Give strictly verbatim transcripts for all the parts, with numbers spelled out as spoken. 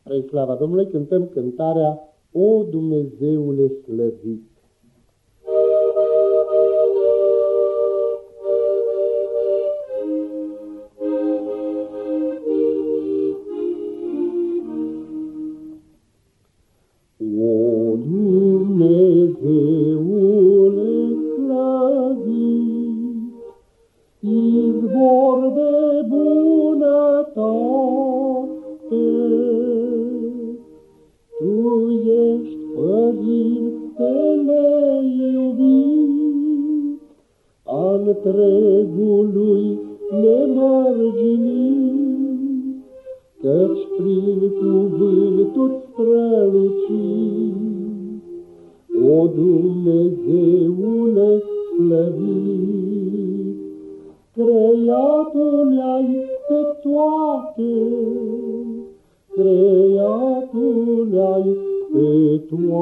Spre slava Domnului cântăm cântarea O Dumnezeule slăvit. O Dumnezeule slăvit, izvor de bunătate, Tu ești Părintele iubit, a întregului nemărginit, căci prin cuvântul strălucit, O Dumnezeule slăvit, creatul ai pe toate, creatul ai pe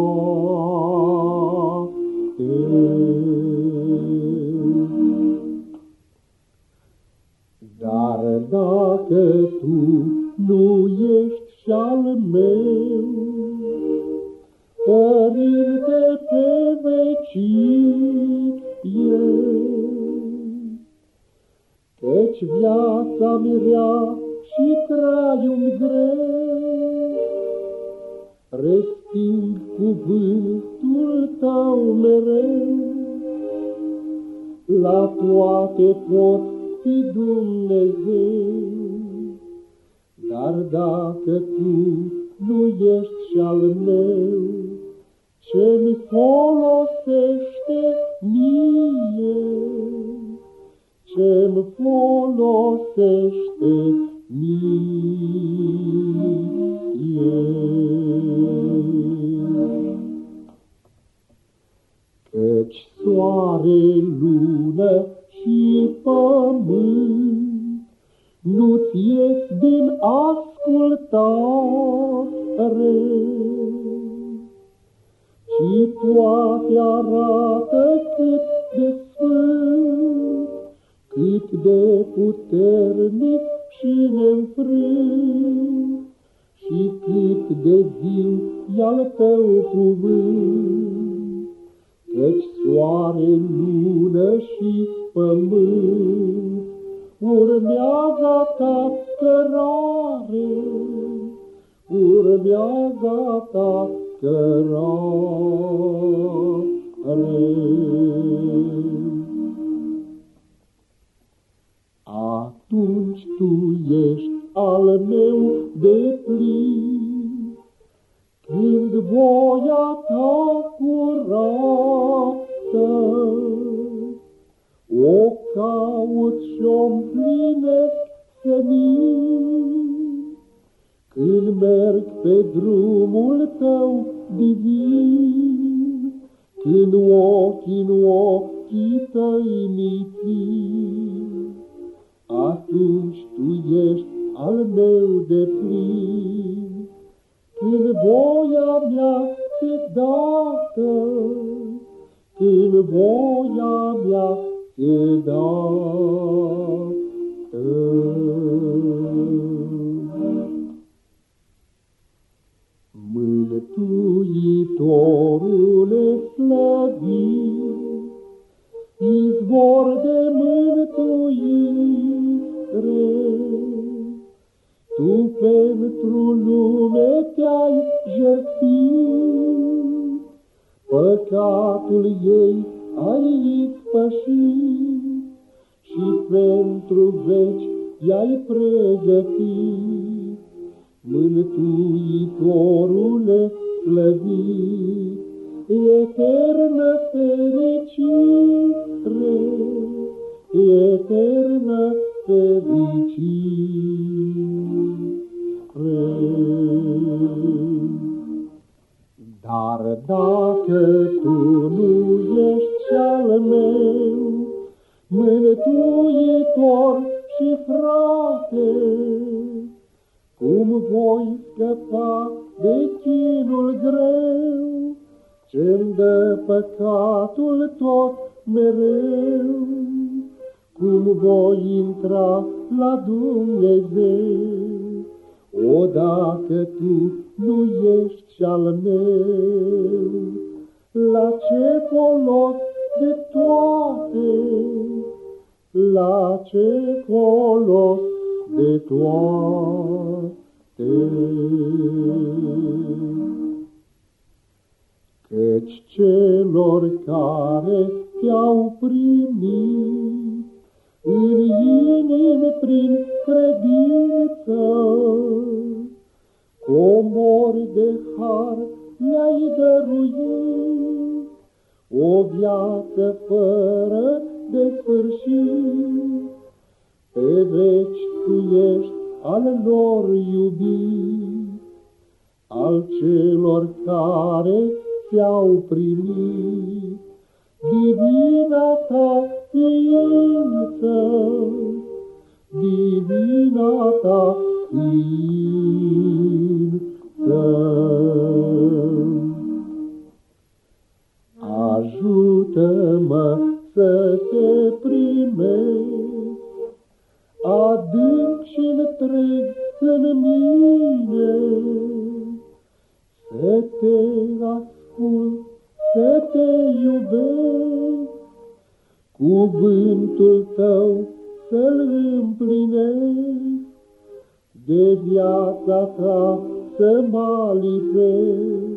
toate. Dar dacă Tu nu ești și-al meu, Părinte pe vecii ești, căci viața-mi rea și traiul-mi greu, resping cuvântul Tău mereu. La toate pot fi Dumnezeu, dar dacă Tu nu ești și-al meu, ce-mi folosește mie? Ce-mi folosește mie? Căci soare, lună și pământ nu-ți ies din ascultare, ci toate arată cât de sfânt, cât de puternic și neînfrânt, și cât de viu e-al Tău cuvânt. Căci soare, lună și pământ urmează Ta cărare, urmează Ta cărare. Atunci Tu ești al meu deplin, când voia Ta curată o caut și-o împlinesc senin, când merg pe drumul Tău divin, când ochii în ochii Tăi mi țin. Atunci Tu ești al meu deplin, când voia mea se dată, când voia mea se dată. Mântuitorule slăvit, izvor de mântuire, Tu pentru lume Te-ai jertfit, păcatul ei ai ispășit, și pentru veci i-ai pregătit. Mântuitorule slăvit, eternă fericire, eternă fericire. Dar dacă Tu nu ești și-al meu, mântuitor și frate, cum voi scăpa de chinul greu, ce-mi dă păcatul tot mereu? Cum voi intra la Dumnezeu? O, dacă tu nu ești al meu, la ce folos de toate, la ce folos de toate. Căci celor care te-au primit în inimi prin credință, comori de har le-ai dăruit, o viață fără de sfârșit. Pe veci tu ești al lor iubit, al celor care te-au primit. Divina ta ființă, divina ta ființă. Ajută-mă să te primesc adânc și întreg în mine, să te ascult, să te iubesc, cuvântul tău să-l împlinesc, de viața ta să mă lipesc.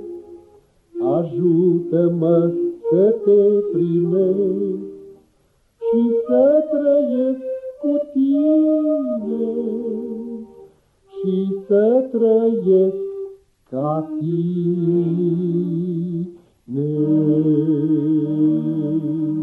Ajută-mă să te primesc și să trăiesc cu tine și să trăiesc ca tine.